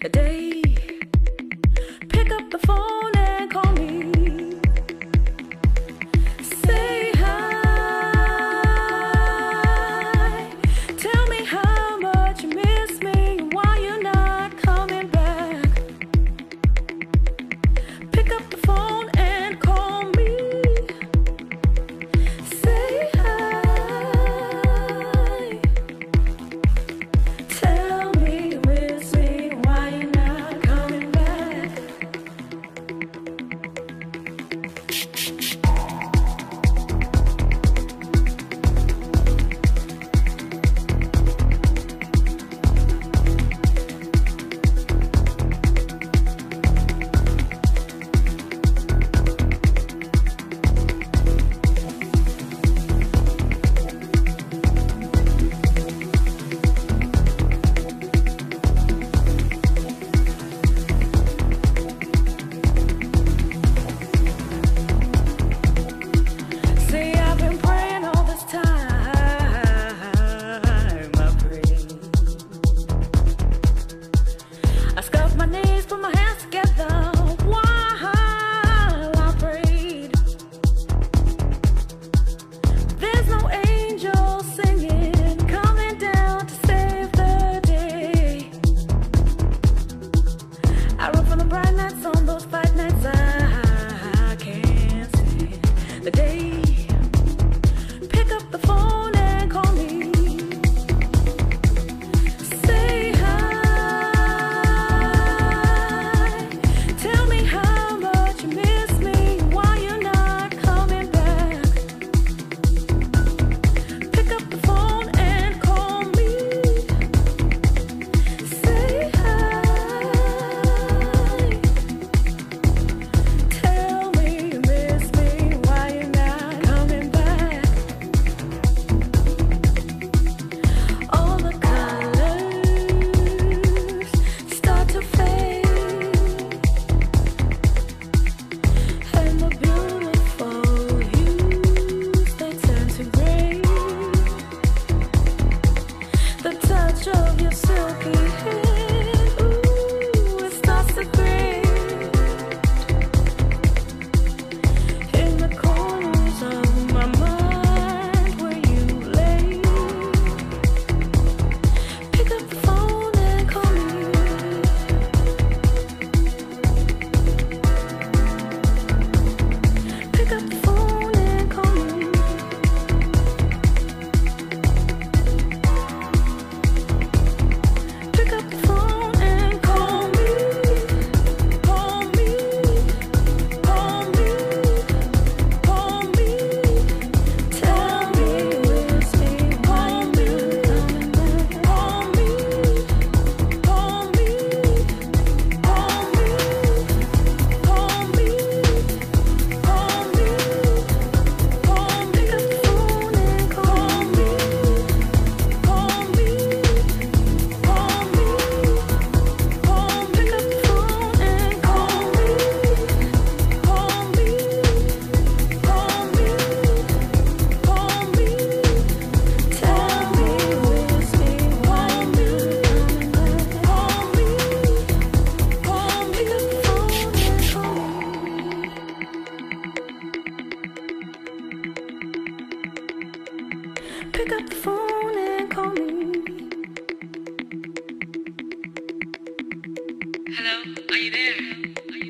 the day. Pick up the phone and call me. Say hi. Tell me how much you miss me and why you're not coming back. Pick up the phone and call me. Say hi. Tell me you miss me and why you're not coming back. Say I've been praying all this time, I prayed. I scuffed my knees, put my hands together while I prayed. There's no angel singing, coming down to save the day. I run from the bright nights on those fight nights I can't see the day. Pick up the phone and call me. Say hi. Tell me how much you miss me and why you're not coming back. Pick up the phone and call me. Say hi. Tell me you miss me and why you're not coming back. All the colors start to fade, and the beautiful hues they turn to gray. The touch of your silky hair, ooh, it starts to fade. In the corners of my mind where you lay. Pick up the phone and call me. Pick up the phone and call me. Pick up the phone and call me. Call me. Call me. Call me. Tell me you miss me. Call me. Call me. Call me. Call me. Call me. Call me. Call me. Pick up the phone and call me. Call me. Call me. Pick up the phone and call me. Call me. Call me. Call me. Tell me you miss me. Call me. Call me. Call me. Pick up the phone and call me. Hello, are you there?